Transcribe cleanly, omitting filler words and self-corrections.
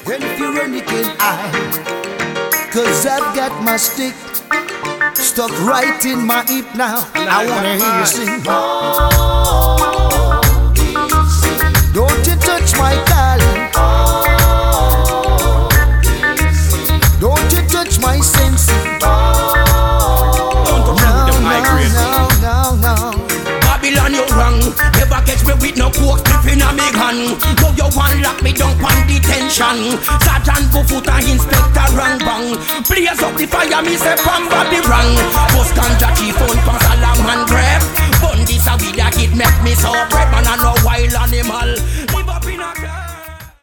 And if you run, you can hide. Cause I've got my stick stuck right in my hip now. I wanna hear you sing. Don't you touch my darling. Don't you touch my sense. No. Babylon, you wrong. Never catch me with no coke clip in a me hand. Now you want lock me down on detention. Sergeant Bufoot and Inspector Rang Bang. Blaze up the fire, me say from Bobby Rang. Post ganja chief on pass a lamb and grab. Bun this a weed that it make me so brave. Man I no wild animal.